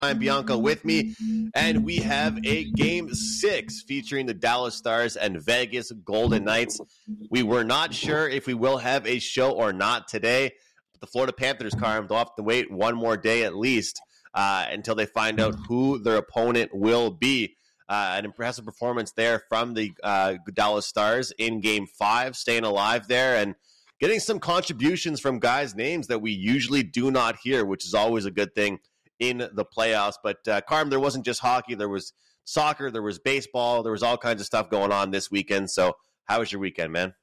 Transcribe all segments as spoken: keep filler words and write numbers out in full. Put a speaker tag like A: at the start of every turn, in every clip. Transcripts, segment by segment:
A: I'm Bianco with me, and we have a game six featuring the Dallas Stars and Vegas Golden Knights. We were not sure if we will have a show or not today. But the Florida Panthers, Carm, they'll have to wait one more day at least uh, until they find out who their opponent will be. Uh, an impressive performance there from the uh, Dallas Stars in game five, staying alive there and getting some contributions from guys' names that we usually do not hear, which is always a good thing in the playoffs. But uh, Carm, there wasn't just hockey. There was soccer. There was baseball. There was all kinds of stuff going on this weekend. So how was your weekend, man?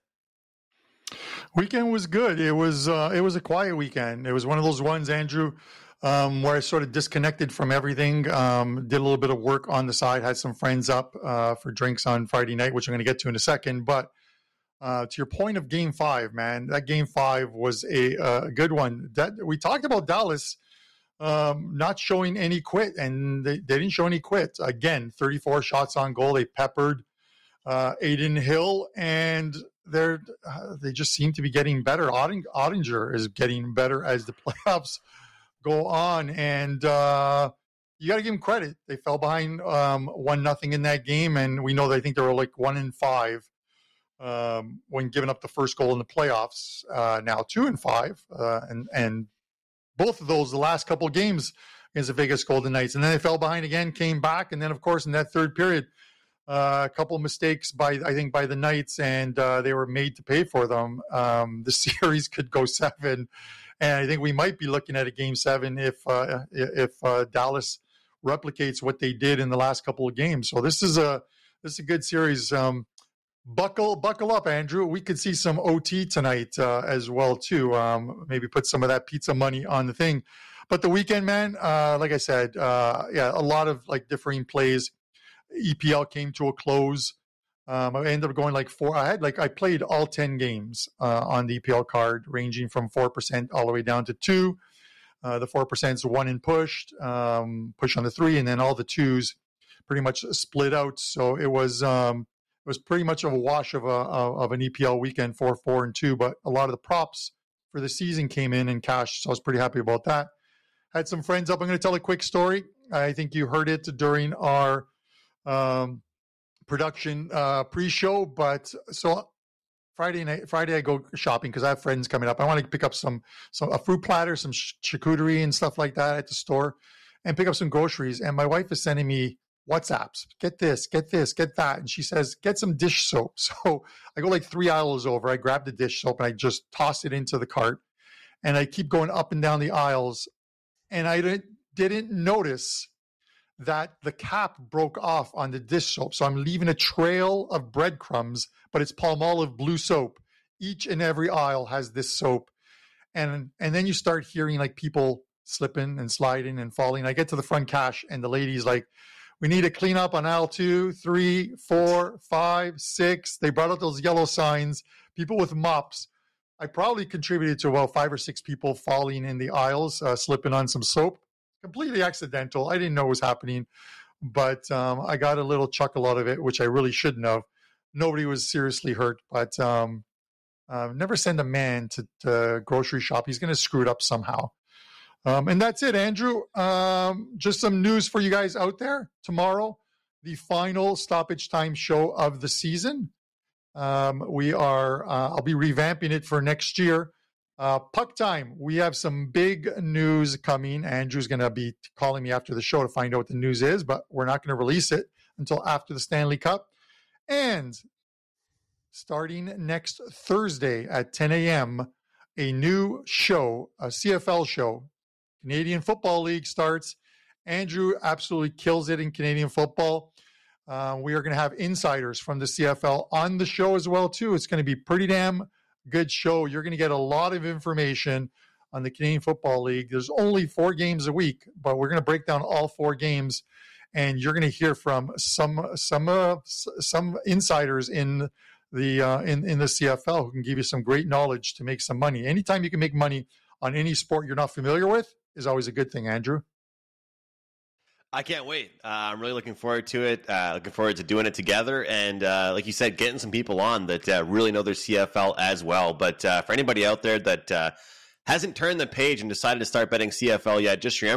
B: Weekend was good. It was uh, it was a quiet weekend. It was one of those ones, Andrew, um, where I sort of disconnected from everything. Um, did a little bit of work on the side. Had some friends up uh, for drinks on Friday night, which I'm going to get to in a second. But uh, to your point of Game Five, man, that Game Five was a, a good one. That we talked about Dallas Um, not showing any quit, and they, they didn't show any quit. Again, thirty-four shots on goal. They peppered uh, Aiden Hill, and they're uh, they just seem to be getting better. Otting, Ottinger is getting better as the playoffs go on, and uh, you got to give them credit. They fell behind um, one nothing in that game, and we know they think they were like one in five um, when giving up the first goal in the playoffs. Uh, now two and five, uh, and and. Both of those, the last couple of games against the Vegas Golden Knights. And then they fell behind again, came back. And then, of course, in that third period, uh, a couple of mistakes by, I think, by the Knights, and uh, they were made to pay for them. Um, the series could go seven. And I think we might be looking at a game seven if uh, if uh, Dallas replicates what they did in the last couple of games. So this is a this is a good series. Um, Buckle, buckle up, Andrew. We could see some O T tonight uh, as well too. Um, maybe put some of that pizza money on the thing. But the weekend, man, uh, like I said, uh, yeah, a lot of like differing plays. E P L came to a close. Um, I ended up going like four. I had like I played all ten games uh, on the E P L card, ranging from four percent all the way down to two. Uh, the four percent is one in pushed, um, push on the three, and then all the twos pretty much split out. So it was. Um, It was pretty much of a wash of a of an E P L weekend, four, four, and two. But a lot of the props for the season came in and cashed, so I was pretty happy about that. Had some friends up. I'm going to tell a quick story. I think you heard it during our um, production uh, pre-show. But so Friday night, Friday I go shopping because I have friends coming up. I want to pick up some some a fruit platter, some charcuterie and stuff like that at the store, and pick up some groceries. And my wife is sending me WhatsApps, get this, get this, get that. And she says, get some dish soap. So I go like three aisles over. I grab the dish soap and I just toss it into the cart. And I keep going up and down the aisles. And I didn't, didn't notice that the cap broke off on the dish soap. So I'm leaving a trail of breadcrumbs, but it's Palmolive blue soap. Each and every aisle has this soap. And, and then you start hearing like people slipping and sliding and falling. I get to the front cash and the lady's like, we need to clean up on aisle two, three, four, five, six. They brought out those yellow signs, people with mops. I probably contributed to about five or six people falling in the aisles, uh, slipping on some soap. Completely accidental. I didn't know what was happening, but um, I got a little chuckle out of it, which I really shouldn't have. Nobody was seriously hurt, but um, uh, never send a man to, to grocery shop. He's going to screw it up somehow. Um, and that's it, Andrew. Um, just some news for you guys out there. Tomorrow, the final stoppage time show of the season. Um, we are, uh, I'll be revamping it for next year. Uh, Puck Time. We have some big news coming. Andrew's going to be calling me after the show to find out what the news is, but we're not going to release it until after the Stanley Cup. And starting next Thursday at ten a.m., a new show, a C F L show, Canadian Football League starts. Andrew absolutely kills it in Canadian football. Uh, we are going to have insiders from the C F L on the show as well, too. It's going to be pretty damn good show. You're going to get a lot of information on the Canadian Football League. There's only four games a week, but we're going to break down all four games, and you're going to hear from some some uh, some insiders in the uh, in in the C F L who can give you some great knowledge to make some money. Anytime you can make money on any sport you're not familiar with is always a good thing, Andrew.
A: I can't wait. Uh, I'm really looking forward to it. Uh, looking forward to doing it together. And uh, like you said, getting some people on that uh, really know their C F L as well. But uh, for anybody out there that uh, hasn't turned the page and decided to start betting C F L yet, just remember,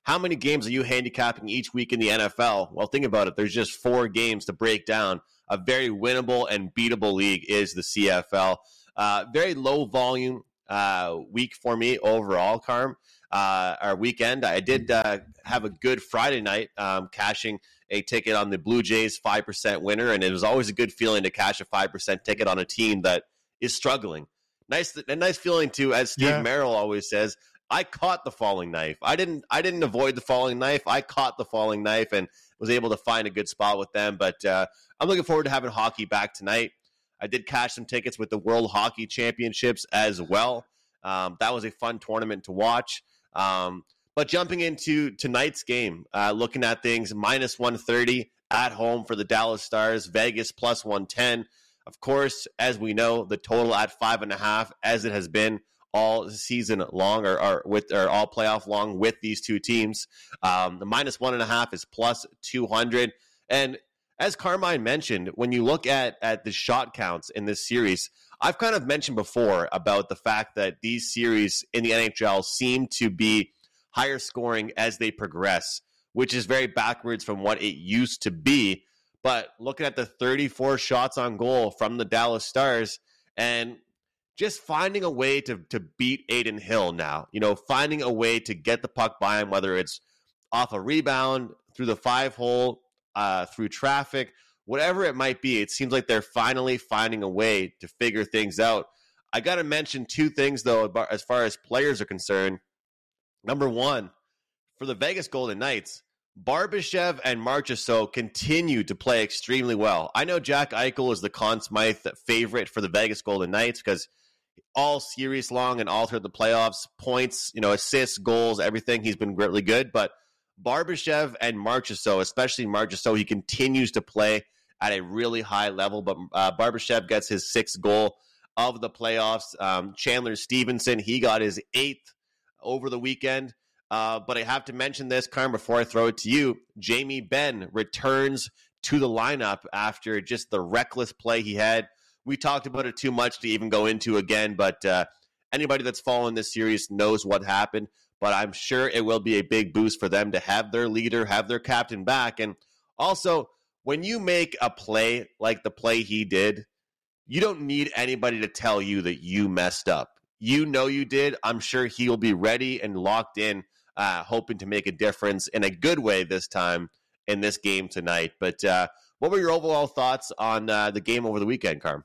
A: how many games are you handicapping each week in the N F L? Well, think about it. There's just four games to break down. A very winnable and beatable league is the C F L. Uh, very low volume uh, week for me overall, Carm. Uh, our weekend, I did uh, have a good Friday night, um, cashing a ticket on the Blue Jays five percent winner, and it was always a good feeling to cash a five percent ticket on a team that is struggling. Nice, a nice feeling too, as Steve yeah. Merrill always says. I caught the falling knife. I didn't. I didn't avoid the falling knife. I caught the falling knife and was able to find a good spot with them. But uh, I'm looking forward to having hockey back tonight. I did cash some tickets with the World Hockey Championships as well. Um, that was a fun tournament to watch. Um, but jumping into tonight's game, uh, looking at things, minus one thirty at home for the Dallas Stars, Vegas plus one ten. Of course, as we know, the total at five and a half, as it has been all season long, or, or with or all playoff long with these two teams. Um, the minus one and a half is plus two hundred. And as Carmine mentioned, when you look at, at the shot counts in this series, I've kind of mentioned before about the fact that these series in the N H L seem to be higher scoring as they progress, which is very backwards from what it used to be. But looking at the thirty-four shots on goal from the Dallas Stars and just finding a way to to beat Adin Hill now, you know, finding a way to get the puck by him, whether it's off a rebound, through the five hole, uh, through traffic, whatever it might be, it seems like they're finally finding a way to figure things out. I got to mention two things, though, about, as far as players are concerned. Number one, for the Vegas Golden Knights, Barbashev and Marchessault continue to play extremely well. I know Jack Eichel is the Conn Smythe favorite for the Vegas Golden Knights because all series long and all through the playoffs, points, you know, assists, goals, everything, he's been really good. But Barbashev and Marchessault, especially Marchessault, he continues to play at a really high level. But uh, Barbashev gets his sixth goal of the playoffs. Um, Chandler Stevenson, he got his eighth over the weekend. Uh, but I have to mention this, Carm, before I throw it to you. Jamie Benn returns to the lineup after just the reckless play he had. We talked about it too much to even go into again, but uh, anybody that's following this series knows what happened. But I'm sure it will be a big boost for them to have their leader, have their captain back. And also, when you make a play like the play he did, you don't need anybody to tell you that you messed up. You know you did. I'm sure he'll be ready and locked in, uh, hoping to make a difference in a good way this time in this game tonight. But uh, what were your overall thoughts on uh, the game over the weekend, Carm?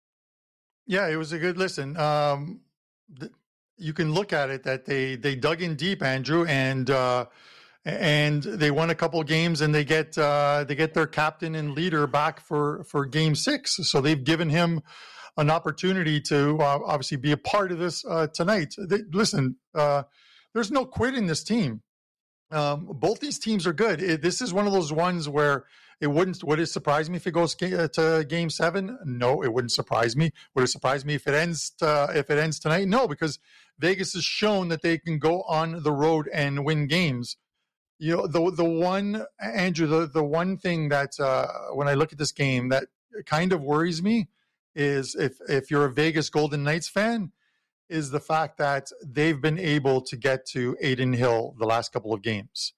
B: Yeah, it was a good listen. Um, th- you can look at it that they they dug in deep, Andrew, and uh, and they won a couple of games, and they get uh, they get their captain and leader back for for game six. So they've given him an opportunity to uh, obviously be a part of this uh, tonight. They, listen, uh, there's no quit in this team. Um, both these teams are good. It, this is one of those ones where it wouldn't, would it surprise me if it goes ga- to game seven? No, it wouldn't surprise me. Would it surprise me if it ends, to, if it ends tonight? No, because Vegas has shown that they can go on the road and win games. You know, the, the one, Andrew, the, the one thing that uh, when I look at this game that kind of worries me is if, if you're a Vegas Golden Knights fan, is the fact that they've been able to get to Adin Hill the last couple of games.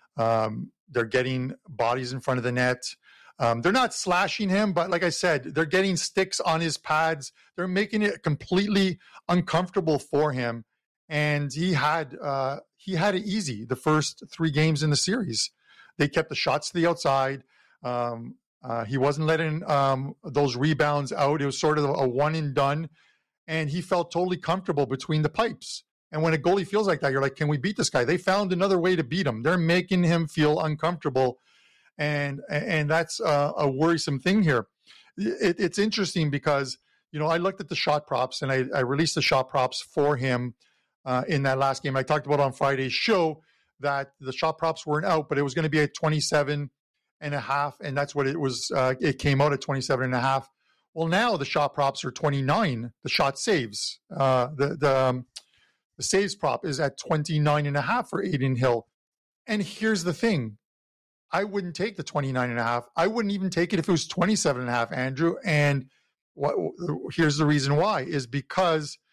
B: Um, they're getting bodies in front of the net. Um, they're not slashing him, but like I said, they're getting sticks on his pads. They're making it completely uncomfortable for him. And he had uh, he had it easy the first three games in the series. They kept the shots to the outside. Um, uh, he wasn't letting um, those rebounds out. It was sort of a one and done. And he felt totally comfortable between the pipes. And when a goalie feels like that, you're like, can we beat this guy? They found another way to beat him. They're making him feel uncomfortable. And and that's a, a worrisome thing here. It, it's interesting because, you know, I looked at the shot props and I, I released the shot props for him uh, in that last game. I talked about on Friday's show that the shot props weren't out, but it was going to be at twenty-seven and a half. And that's what it was. Uh, it came out at twenty-seven and a half. Well, now the shot props are twenty-nine. The shot saves, uh, the the, um, the saves prop is at twenty-nine and a half for Adin Hill. And here's the thing. I wouldn't take the twenty-nine and a half. I wouldn't even take it if it was twenty-seven and a half, Andrew. And what, here's the reason why is because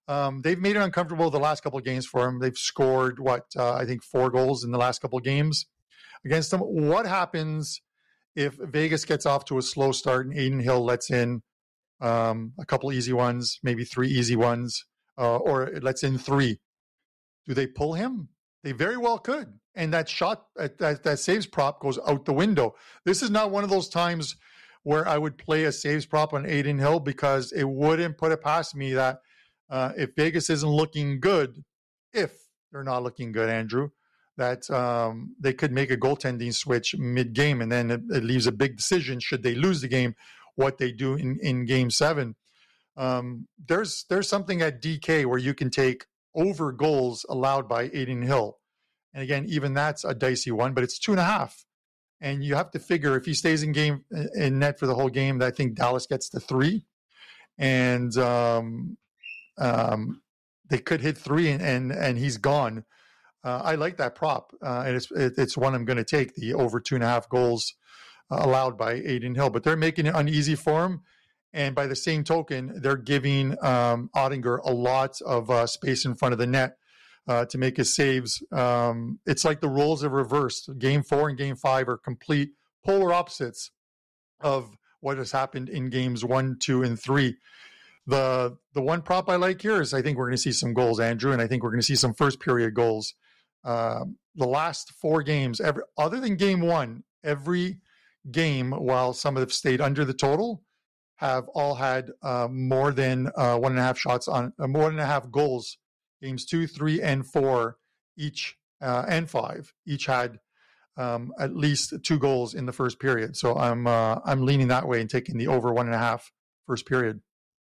B: Um, they've made it uncomfortable the last couple of games for him. They've scored, what, uh, I think four goals in the last couple of games against them. What happens if Vegas gets off to a slow start and Adin Hill lets in um, a couple easy ones, maybe three easy ones, uh, or it lets in three? Do they pull him? They very well could. And that shot, that, that saves prop goes out the window. This is not one of those times where I would play a saves prop on Adin Hill, because it wouldn't put it past me that uh, if Vegas isn't looking good, if they're not looking good, Andrew, that um, they could make a goaltending switch mid-game, and then it, it leaves a big decision, should they lose the game, what they do in, in game seven. Um, there's there's something at D K where you can take over goals allowed by Adin Hill. And again, even that's a dicey one, but it's two and a half. And you have to figure if he stays in game in net for the whole game, I think Dallas gets to three. And um, um, they could hit three and, and, and he's gone. Uh, I like that prop. Uh, and it's it, it's one I'm going to take, the over two and a half goals uh, allowed by Adin Hill. But they're making it uneasy for him. And by the same token, they're giving um, Ottinger a lot of uh, space in front of the net uh, to make his saves. Um, it's like the roles have reversed. Game four and game five are complete polar opposites of what has happened in games one, two, and three. The the one prop I like here is I think we're going to see some goals, Andrew, and I think we're going to see some first period goals. Uh, the last four games, every, other than game one, every game, while some have stayed under the total, have all had uh, more than uh, one and a half shots on, uh, more than a half goals. Games two, three, and four, each uh, and five, each had um, at least two goals in the first period. So I'm uh, I'm leaning that way and taking the over one and a half first period.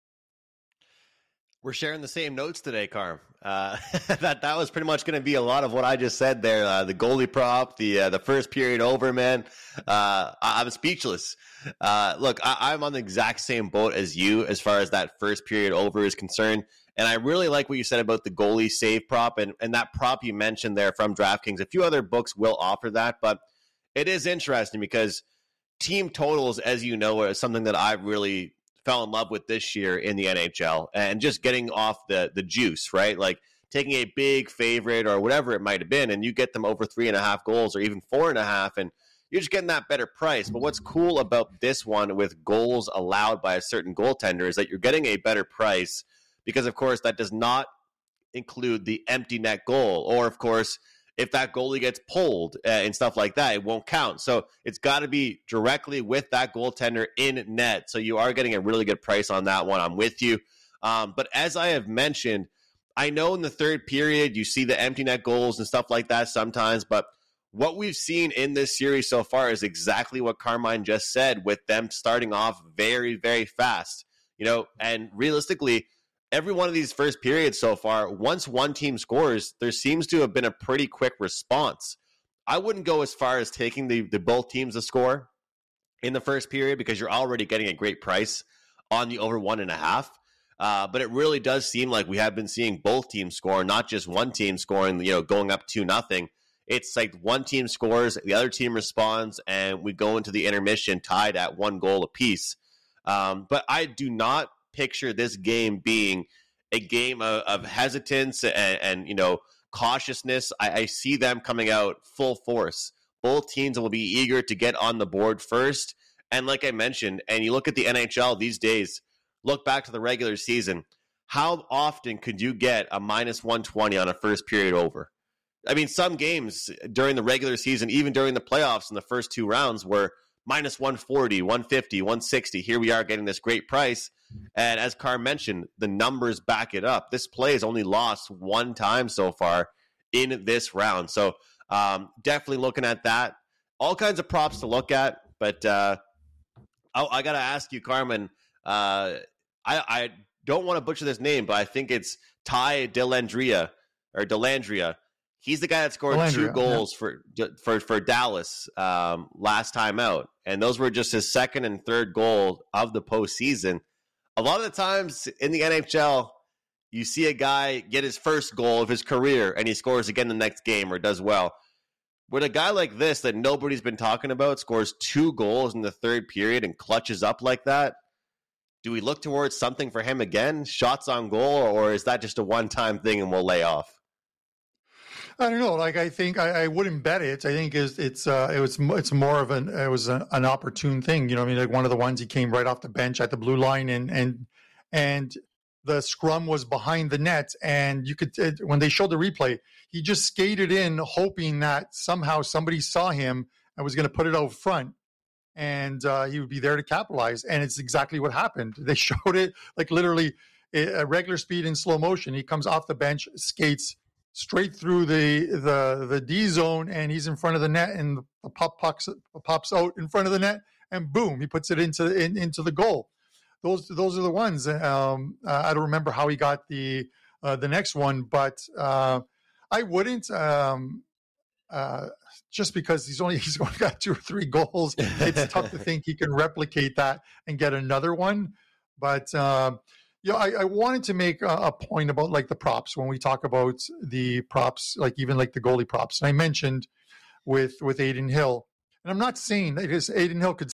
A: We're sharing the same notes today, Carm. Uh, that that was pretty much going to be a lot of what I just said there. Uh, the goalie prop, the uh, the first period over, man. Uh, I, I'm speechless. Uh, look, I, I'm on the exact same boat as you as far as that first period over is concerned. And I really like what you said about the goalie save prop and, and that prop you mentioned there from DraftKings. A few other books will offer that, but it is interesting because team totals, as you know, are something that I really fell in love with this year in the N H L, and just getting off the the juice, right? Like taking a big favorite or whatever it might have been, and you get them over three and a half goals or even four and a half, and you're just getting that better price. But what's cool about this one with goals allowed by a certain goaltender is that you're getting a better price because, of course, that does not include the empty net goal, or, of course, if that goalie gets pulled uh, and stuff like that, it won't count. So it's got to be directly with that goaltender in net. So you are getting a really good price on that one. I'm with you. Um, but as I have mentioned, I know in the third period, you see the empty net goals and stuff like that sometimes, but what we've seen in this series so far is exactly what Carmine just said, with them starting off very, very fast. You know, and realistically, every one of these first periods so far, once one team scores, there seems to have been a pretty quick response. I wouldn't go as far as taking the, the both teams to score in the first period because you're already getting a great price on the over one and a half. Uh, but it really does seem like we have been seeing both teams score, not just one team scoring, you know, going up two nothing. It's like one team scores, the other team responds, and we go into the intermission tied at one goal apiece. Um, but I do not picture this game being a game of, of hesitance and, and you know cautiousness. I, I see them coming out full force. Both teams will be eager to get on the board first. And like I mentioned, and you look at the N H L these days, look back to the regular season, how often could you get a minus one twenty on a first period over? I mean, some games during the regular season, even during the playoffs in the first two rounds, were minus one forty, one fifty, one sixty. Here we are getting this great price. And as Carr mentioned, the numbers back it up. This play has only lost one time so far in this round. So um, definitely looking at that. All kinds of props to look at. But uh, I, I got to ask you, Carmen, uh, I, I don't want to butcher this name, but I think it's Ty Dellandrea or Dellandrea. He's the guy that scored Dellandrea, two goals yeah. for for for Dallas um, last time out, and those were just his second and third goal of the postseason. A lot of the times in the N H L, you see a guy get his first goal of his career, and he scores again the next game or does well. With a guy like this that nobody's been talking about scores two goals in the third period and clutches up like that, do we look towards something for him again, shots on goal, or is that just a one-time thing and we'll lay off?
B: I don't know. Like, I think I, I wouldn't bet it. I think it's it's uh, it was it's more of an it was an, an opportune thing. You know, I mean, like one of the ones he came right off the bench at the blue line, and and and the scrum was behind the net, and you could it, when they showed the replay, he just skated in, hoping that somehow somebody saw him and was going to put it out front, and uh, he would be there to capitalize. And it's exactly what happened. They showed it like literally at regular speed in slow motion. He comes off the bench, skates straight through the the the D zone, and he's in front of the net, and the puck pops, pops out in front of the net, and boom, he puts it into in, into the goal. Those those are the ones. Um, uh, I don't remember how he got the uh, the next one, but uh, I wouldn't. Um, uh, just because he's only he's only got two or three goals, it's tough to think he can replicate that and get another one. But uh, you know, I, I wanted to make a, a point about like the props when we talk about the props, like even like the goalie props. And I mentioned with with Adin Hill, and I'm not saying that his Adin Hill could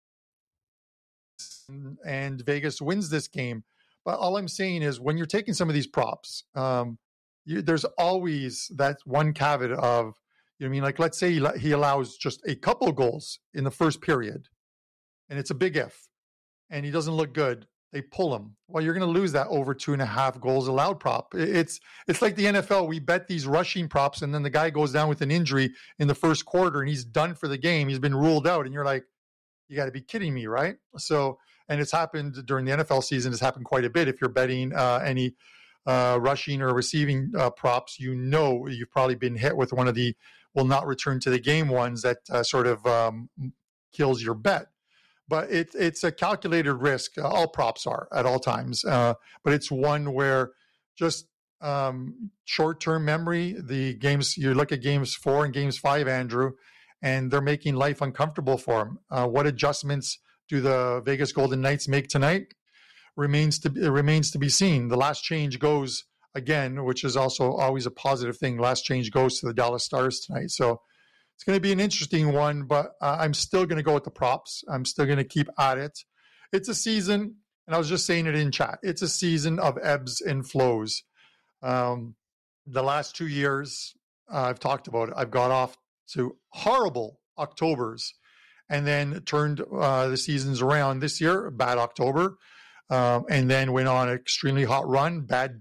B: and Vegas wins this game, but all I'm saying is when you're taking some of these props, um, you, there's always that one caveat of, you know what I mean? Like, let's say he, he allows just a couple goals in the first period, and it's a big if, and he doesn't look good. They pull him. Well, you're going to lose that over two and a half goals allowed prop. It's it's like the N F L. We bet these rushing props, and then the guy goes down with an injury in the first quarter, and he's done for the game. He's been ruled out, and you're like, you got to be kidding me, right? So, and it's happened during the N F L season. It's happened quite a bit. If you're betting uh, any uh, rushing or receiving uh, props, you know you've probably been hit with one of the will not return to the game ones that uh, sort of um, kills your bet. But it, it's a calculated risk. Uh, all props are at all times. Uh, but it's one where just um, short-term memory, the games, you look at games four and games five, Andrew, and they're making life uncomfortable for him. Uh, what adjustments do the Vegas Golden Knights make tonight? Remains to, it remains to be seen. The last change goes again, which is also always a positive thing. Last change goes to the Dallas Stars tonight. So it's going to be an interesting one, but uh, I'm still going to go with the props. I'm still going to keep at it. It's a season, and I was just saying it in chat, it's a season of ebbs and flows. Um, the last two years, uh, I've talked about it. I've got off to horrible Octobers and then turned uh, the seasons around. This year, bad October, um, and then went on an extremely hot run, bad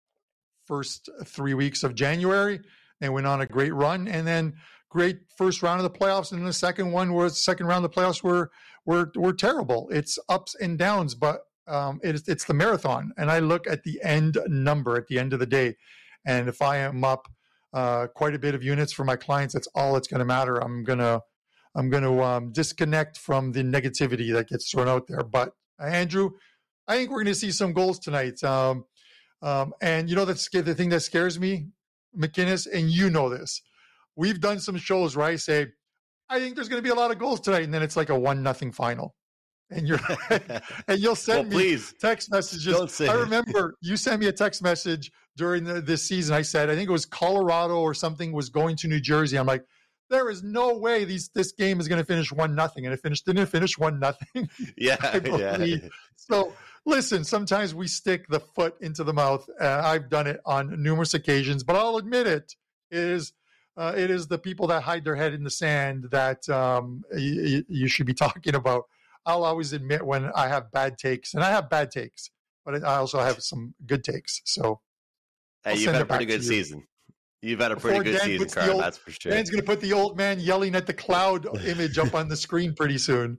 B: first three weeks of January, and went on a great run, and then great first round of the playoffs, and the second one was second round of the playoffs were were were terrible. It's ups and downs, but um, it's it's the marathon, and I look at the end number at the end of the day, and if I am up uh, quite a bit of units for my clients, that's all that's going to matter. I'm gonna I'm gonna um, disconnect from the negativity that gets thrown out there. But uh, Andrew, I think we're going to see some goals tonight, um, um, and you know that's the thing that scares me, McInnes, and you know this. We've done some shows where I say, I think there's going to be a lot of goals tonight, and then it's like a one nothing final, and you're and you'll send
A: well,
B: me
A: please.
B: text messages.
A: Don't say
B: I
A: it.
B: remember you sent me a text message during the, this season. I said I think it was Colorado or something was going to New Jersey. I'm like, there is no way these this game is going to finish one nothing, and it finished didn't it finish one nothing?
A: Yeah, yeah.
B: So listen, sometimes we stick the foot into the mouth. Uh, I've done it on numerous occasions, but I'll admit it, it is. Uh, it is the people that hide their head in the sand that um, y- you should be talking about. I'll always admit when I have bad takes, and I have bad takes, but I also have some good takes. So,
A: hey, you've had a pretty good season. You've had a pretty good season, Carl. That's for sure.
B: Dan's going to put the old man yelling at the cloud image up on the screen pretty soon.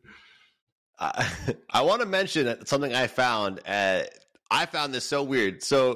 A: Uh, I want to mention something I found. Uh, I found this so weird. So.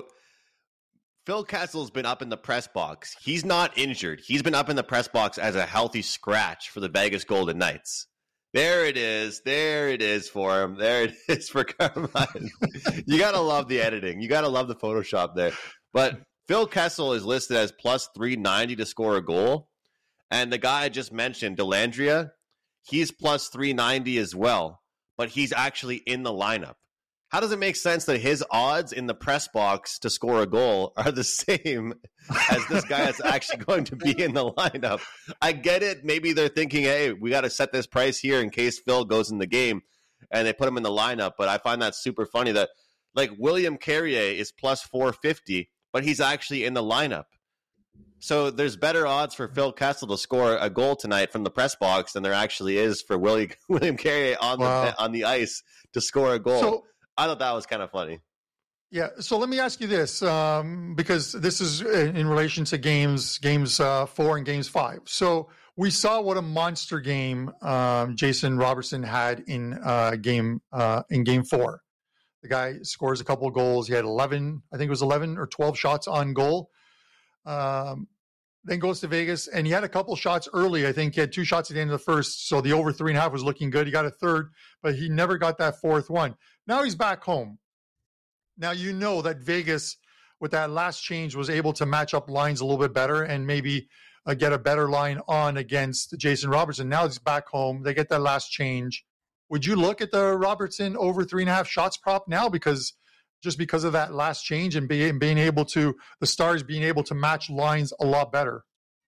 A: Phil Kessel's been up in the press box. He's not injured. He's been up in the press box as a healthy scratch for the Vegas Golden Knights. There it is. There it is for him. There it is for Carmine. You got to love the editing. You got to love the Photoshop there. But Phil Kessel is listed as plus three ninety to score a goal. And the guy I just mentioned, Dellandrea, he's plus three ninety as well. But he's actually in the lineup. How does it make sense that his odds in the press box to score a goal are the same as this guy that's actually going to be in the lineup? I get it. Maybe they're thinking, hey, we got to set this price here in case Phil goes in the game. and they put him in the lineup. But I find that super funny that like William Carrier is plus four fifty, but he's actually in the lineup. So there's better odds for Phil Kessel to score a goal tonight from the press box than there actually is for William William Carrier on wow. the on the ice to score a goal. So, I thought that was kind of funny.
B: Yeah. So let me ask you this, um, because this is in relation to games, games uh, four and games five. So we saw what a monster game um, Jason Robertson had in uh, game uh, in game four. The guy scores a couple of goals. He had eleven, I think it was eleven or twelve shots on goal. Um, then goes to Vegas, and he had a couple shots early. I think he had two shots at the end of the first, so the over three and a half was looking good. He got a third, but he never got that fourth one. Now he's back home. Now you know that Vegas, with that last change, was able to match up lines a little bit better and maybe uh, get a better line on against Jason Robertson. Now he's back home. They get that last change. Would you look at the Robertson over three and a half shots prop now because just because of that last change and being, being able to, the Stars being able to match lines a lot better?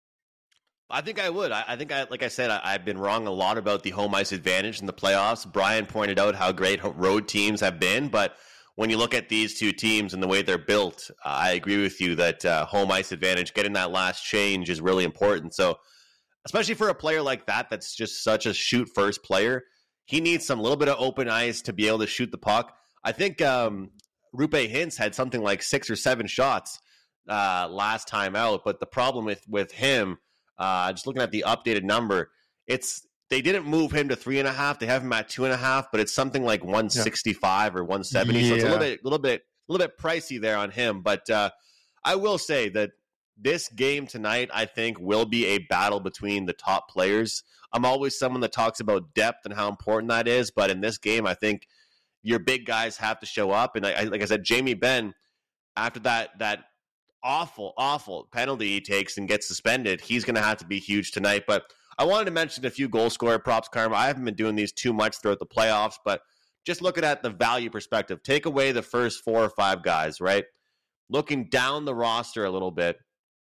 A: I think I would. I, I think, I, like I said, I, I've been wrong a lot about the home ice advantage in the playoffs. Brian pointed out how great road teams have been, but when you look at these two teams and the way they're built, uh, I agree with you that uh, home ice advantage, getting that last change is really important. So, especially for a player like that, that's just such a shoot-first player, he needs some little bit of open ice to be able to shoot the puck. I think um, Roope Hintz had something like six or seven shots uh, last time out, but the problem with, with him, uh, just looking at the updated number, it's they didn't move him to three and a half. They have him at two and a half, but it's something like one sixty-five yeah. or one seventy. Yeah. So it's a little bit, little bit, a little bit pricey there on him. But uh, I will say that this game tonight, I think, will be a battle between the top players. I'm always someone that talks about depth and how important that is, but in this game, I think your big guys have to show up. And I, like I said, Jamie Benn, after that that awful, awful penalty he takes and gets suspended, he's going to have to be huge tonight. But I wanted to mention a few goal scorer props, Karma. I haven't been doing these too much throughout the playoffs, but just looking at the value perspective, take away the first four or five guys, right? Looking down the roster a little bit,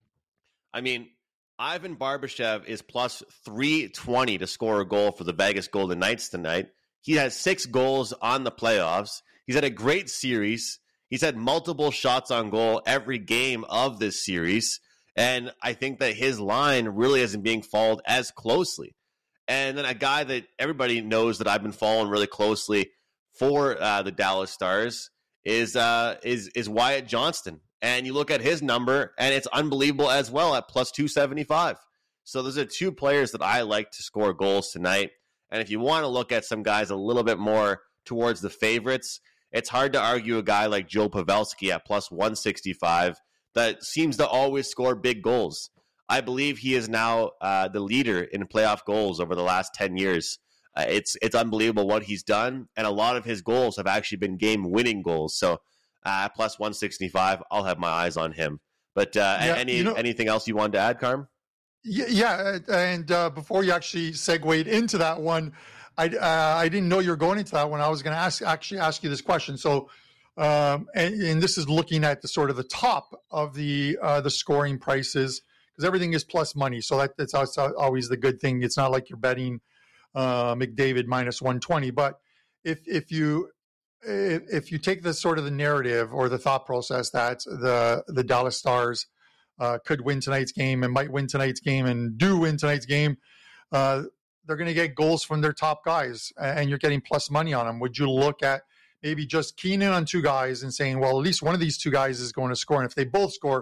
A: I mean, Ivan Barbashev is plus three twenty to score a goal for the Vegas Golden Knights tonight. He has six goals on the playoffs. He's had a great series. He's had multiple shots on goal every game of this series. And I think that his line really isn't being followed as closely. And then a guy that everybody knows that I've been following really closely for uh, the Dallas Stars is uh, is is Wyatt Johnston. And you look at his number, and it's unbelievable as well at plus two seventy-five. So those are two players that I like to score goals tonight. And if you want to look at some guys a little bit more towards the favorites, it's hard to argue a guy like Joe Pavelski at plus one sixty-five that seems to always score big goals. I believe he is now uh, the leader in playoff goals over the last ten years. Uh, it's it's unbelievable what he's done, and a lot of his goals have actually been game-winning goals. So uh, plus one sixty-five, I'll have my eyes on him. But uh, yeah, any you know, anything else you wanted to add, Carm?
B: Yeah, yeah. and uh, before you actually segued into that one, I uh, I didn't know you were going into that one. I was going to ask actually ask you this question. So, um, and, and this is looking at the sort of the top of the uh, the scoring prices because everything is plus money. So that, that's always the good thing. It's not like you're betting uh, McDavid minus one twenty. But if if you if, if you take the sort of the narrative or the thought process that the the Dallas Stars Uh, could win tonight's game and might win tonight's game and do win tonight's game, uh, they're going to get goals from their top guys and you're getting plus money on them. Would you look at maybe just keying in on two guys and saying, well, at least one of these two guys is going to score. And if they both score,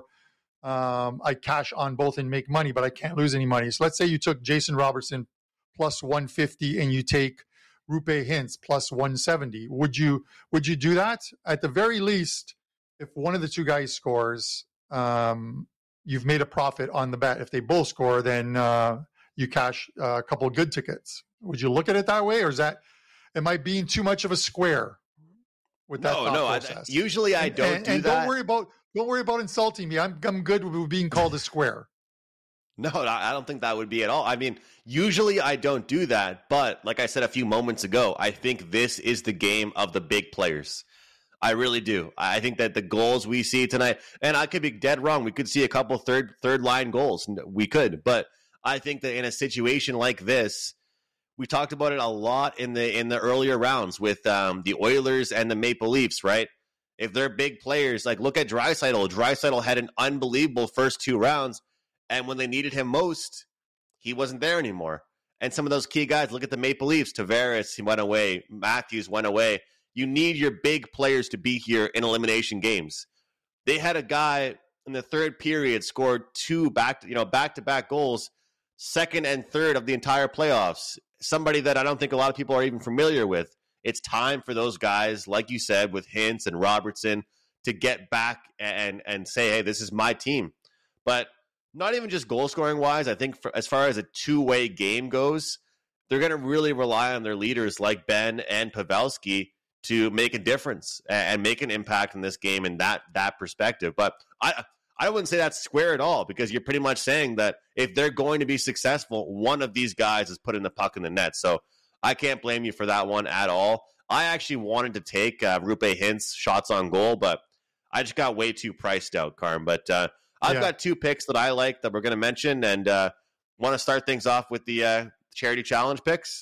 B: um, I cash on both and make money, but I can't lose any money. So let's say you took Jason Robertson plus one fifty and you take Roope Hintz plus one seventy. Would you, would you do that? At the very least, if one of the two guys scores, um, you've made a profit on the bet. If they both score, then uh, you cash uh, a couple of good tickets. Would you look at it that way, or is that am I being too much of a square with that?
A: No, no.
B: Process?
A: I, usually, I don't
B: and,
A: do
B: and
A: that.
B: Don't worry about don't worry about insulting me. I'm I'm good with being called a square.
A: No, I don't think that would be at all. I mean, usually I don't do that, but like I said a few moments ago, I think this is the game of the big players. I really do. I think that the goals we see tonight, and I could be dead wrong. We could see a couple third third line goals. We could. But I think that in a situation like this, we talked about it a lot in the in the earlier rounds with um, the Oilers and the Maple Leafs, right? If they're big players, like look at Draisaitl. Draisaitl had an unbelievable first two rounds, and when they needed him most, he wasn't there anymore. And some of those key guys, look at the Maple Leafs. Tavares, he went away. Matthews went away. You need your big players to be here in elimination games. They had a guy in the third period scored two back, you know, back-to-back goals, second and third of the entire playoffs. Somebody that I don't think a lot of people are even familiar with. It's time for those guys, like you said, with Hintz and Robertson, to get back and and say, hey, this is my team. But not even just goal scoring wise, I think for, as far as a two-way game goes, they're going to really rely on their leaders like Ben and Pavelski to make a difference and make an impact in this game in that that perspective. But I I wouldn't say that's square at all, because you're pretty much saying that if they're going to be successful, one of these guys is putting the puck in the net. So I can't blame you for that one at all. I actually wanted to take uh, Roope Hintz shots on goal, but I just got way too priced out, Carm. But uh, I've yeah. got two picks that I like that we're going to mention, and uh, want to start things off with the uh, charity challenge picks.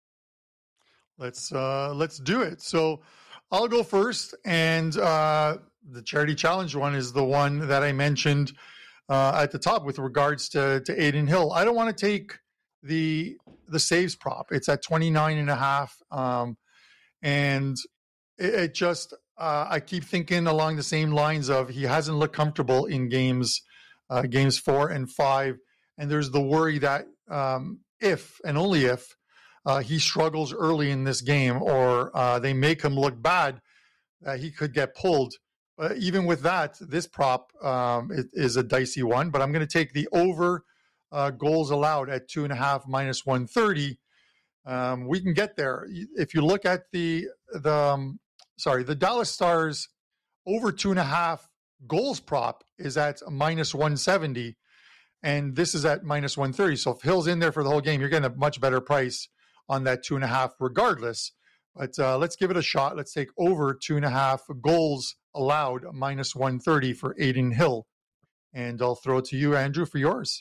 B: Let's uh, let's do it. So I'll go first, and uh, the charity challenge one is the one that I mentioned uh, at the top with regards to to Adin Hill. I don't want to take the the saves prop. It's at twenty-nine and a half, um, and it, it just uh, I keep thinking along the same lines of he hasn't looked comfortable in games uh, games four and five, and there's the worry that um, if and only if Uh, he struggles early in this game, or uh, they make him look bad, uh, he could get pulled. But even with that, this prop um, is, is a dicey one. But I'm going to take the over uh, goals allowed at two and a half minus one thirty. Um, we can get there if you look at the the um, sorry the Dallas Stars over two and a half goals prop is at minus one seventy, and this is at minus one thirty. So if Hill's in there for the whole game, you're getting a much better price on that two and a half regardless. But uh, let's give it a shot. Let's take over two and a half goals allowed, minus one thirty for Adin Hill. And I'll throw it to you, Andrew, for yours.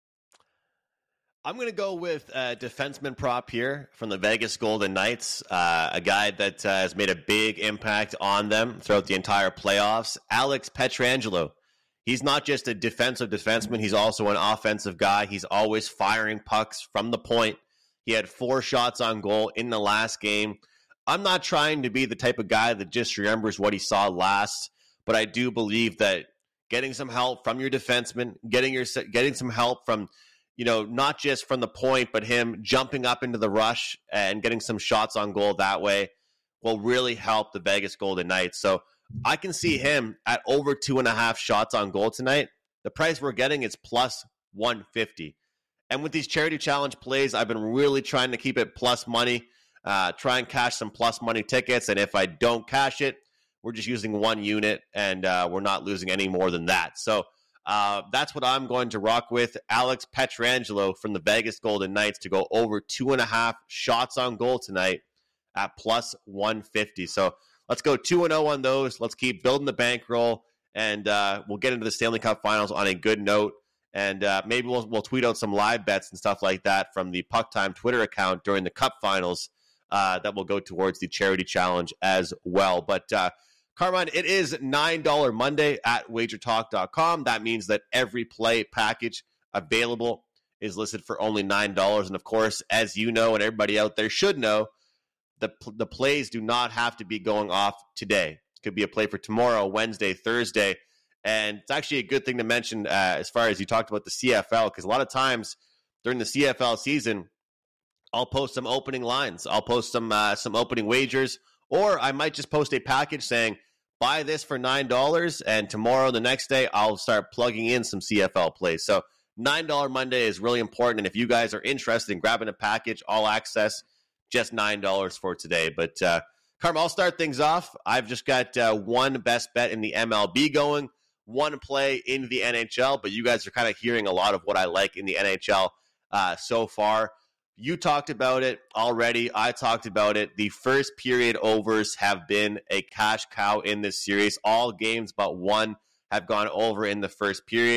A: I'm going to go with a defenseman prop here from the Vegas Golden Knights, uh, a guy that uh, has made a big impact on them throughout the entire playoffs, Alex Pietrangelo. He's not just a defensive defenseman. He's also an offensive guy. He's always firing pucks from the point. He had four shots on goal in the last game. I'm not trying to be the type of guy that just remembers what he saw last, but I do believe that getting some help from your defenseman, getting your getting some help from, you know, not just from the point, but him jumping up into the rush and getting some shots on goal that way will really help the Vegas Golden Knights. So I can see him at over two and a half shots on goal tonight. The price we're getting is plus one fifty. And with these charity challenge plays, I've been really trying to keep it plus money, uh, try and cash some plus money tickets. And if I don't cash it, we're just using one unit, and uh, we're not losing any more than that. So uh, that's what I'm going to rock with. Alex Pietrangelo from the Vegas Golden Knights to go over two and a half shots on goal tonight at plus one fifty. So let's go two and oh on those. Let's keep building the bankroll, and uh, we'll get into the Stanley Cup Finals on a good note. And uh, maybe we'll we'll tweet out some live bets and stuff like that from the Puck Time Twitter account during the Cup Finals uh, that will go towards the charity challenge as well. But uh, Carmine, it is nine dollars Monday at wager talk dot com. That means that every play package available is listed for only nine dollars. And of course, as you know and everybody out there should know, the the plays do not have to be going off today. It could be a play for tomorrow, Wednesday, Thursday. And it's actually a good thing to mention uh, as far as you talked about the C F L, because a lot of times during the C F L season, I'll post some opening lines. I'll post some uh, some opening wagers, or I might just post a package saying, buy this for nine dollars, and tomorrow, the next day, I'll start plugging in some C F L plays. So nine dollars Monday is really important, and if you guys are interested in grabbing a package, all access, just nine dollars for today. But, uh, Carm, I'll start things off. I've just got uh, one best bet in the M L B going, one play in the N H L, but you guys are kind of hearing a lot of what I like in the N H L uh, so far. You talked about it already. I talked about it. The first period overs have been a cash cow in this series. All games but one have gone over in the first period.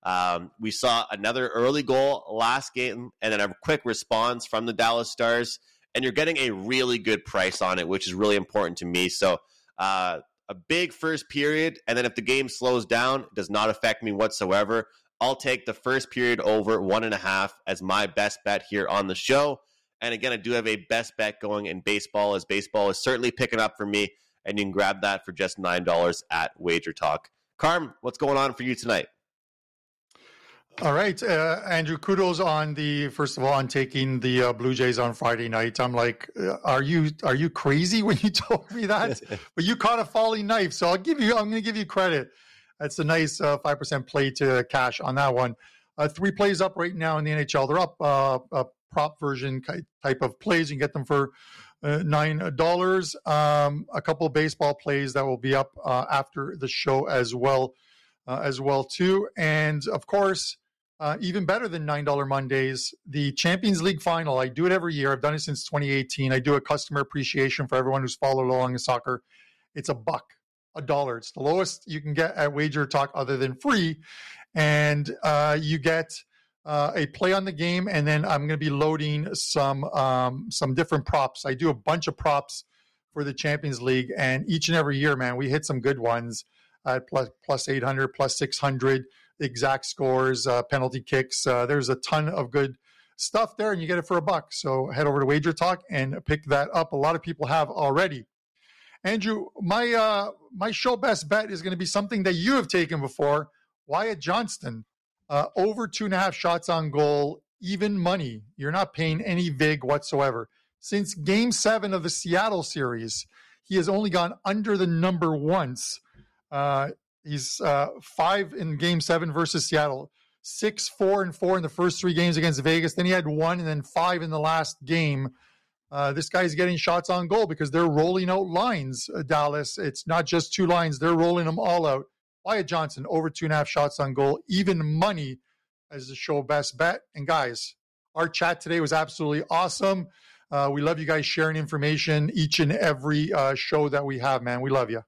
A: Um, we saw another early goal last game and then a quick response from the Dallas Stars, and you're getting a really good price on it, which is really important to me. So uh, a big first period, and then if the game slows down, it does not affect me whatsoever. I'll take the first period over one and a half as my best bet here on the show. And again, I do have a best bet going in baseball, as baseball is certainly picking up for me, and you can grab that for just nine dollars at Wager Talk. Carm, what's going on for you tonight?
B: All right, uh, Andrew, kudos on the, first of all, on taking the uh, Blue Jays on Friday night. I'm like, uh, are you are you crazy when you told me that? But you caught a falling knife, so I'll give you, I'm going to give you credit. That's a nice uh, five percent play to cash on that one. Uh, three plays up right now in the N H L. They're up uh, a prop version type of plays. You can get them for uh, nine dollars. Um, a couple of baseball plays that will be up uh, after the show as well, uh, as well too. And of course, Uh, even better than nine dollars Mondays, the Champions League final. I do it every year. I've done it since twenty eighteen. I do a customer appreciation for everyone who's followed along in soccer. It's a buck, a dollar. It's the lowest you can get at Wager Talk other than free. And uh, you get uh, a play on the game, and then I'm going to be loading some um, some different props. I do a bunch of props for the Champions League, and each and every year, man, we hit some good ones at plus, plus eight hundred, plus six hundred. Exact scores, uh, penalty kicks. Uh, there's a ton of good stuff there, and you get it for a buck. So head over to Wager Talk and pick that up. A lot of people have already. Andrew, my uh, my show best bet is going to be something that you have taken before. Wyatt Johnston, uh, over two and a half shots on goal, even money. You're not paying any vig whatsoever. Since Game Seven of the Seattle series, he has only gone under the number once. Uh, He's uh, five in Game Seven versus Seattle, six, four, and four in the first three games against Vegas. Then he had one, and then five in the last game. Uh, this guy's getting shots on goal because they're rolling out lines. Uh, Dallas, it's not just two lines; they're rolling them all out. Wyatt Johnston over two and a half shots on goal, even money as the show best bet. And guys, our chat today was absolutely awesome. Uh, we love you guys sharing information each and every uh, show that we have. Man, we love you.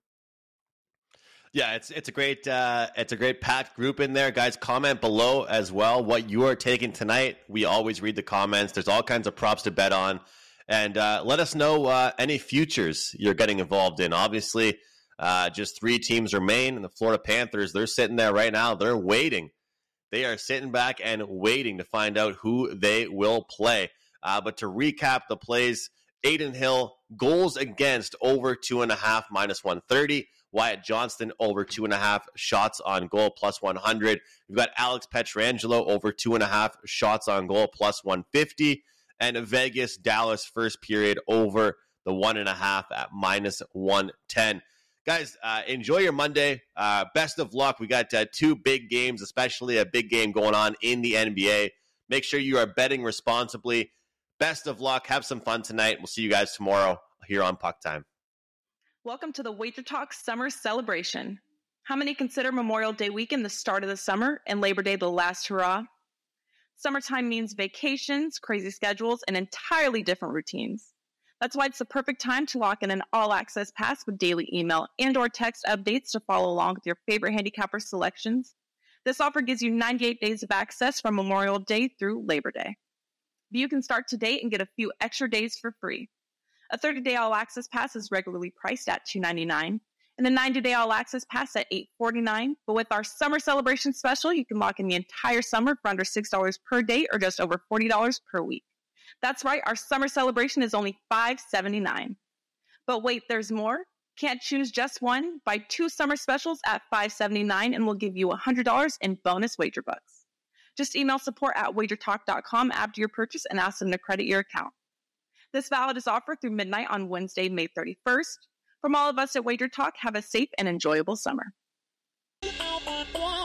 A: Yeah, it's it's a great uh, it's a great packed group in there, guys. Comment below as well what you are taking tonight. We always read the comments. There's all kinds of props to bet on, and uh, let us know uh, any futures you're getting involved in. Obviously, uh, just three teams remain, and the Florida Panthers, they're sitting there right now. They're waiting. They are sitting back and waiting to find out who they will play. Uh, but to recap the plays, Adin Hill goals against over two and a half minus one thirty. Wyatt Johnston over two and a half shots on goal plus one hundred. We've got Alex Pietrangelo over two and a half shots on goal plus one fifty. And Vegas Dallas first period over the one and a half at minus one ten. Guys, uh, enjoy your Monday. Uh, best of luck. We got uh, two big games, especially a big game going on in the N B A. Make sure you are betting responsibly. Best of luck. Have some fun tonight. We'll see you guys tomorrow here on Puck Time.
C: Welcome to the Wager Talk Summer Celebration. How many consider Memorial Day weekend the start of the summer and Labor Day the last hurrah? Summertime means vacations, crazy schedules, and entirely different routines. That's why it's the perfect time to lock in an all-access pass with daily email and or text updates to follow along with your favorite handicapper selections. This offer gives you ninety-eight days of access from Memorial Day through Labor Day. You can start today and get a few extra days for free. A thirty-day all-access pass is regularly priced at two dollars and ninety-nine cents, and a ninety-day all-access pass at eight dollars and forty-nine cents. But with our summer celebration special, you can lock in the entire summer for under six dollars per day or just over forty dollars per week. That's right, our summer celebration is only five dollars and seventy-nine cents. But wait, there's more. Can't choose just one? Buy two summer specials at five dollars and seventy-nine cents and we'll give you one hundred dollars in bonus wager bucks. Just email support at wager talk dot com after your purchase and ask them to credit your account. This valid is offered through midnight on Wednesday, May thirty-first. From all of us at Wager Talk, have a safe and enjoyable summer.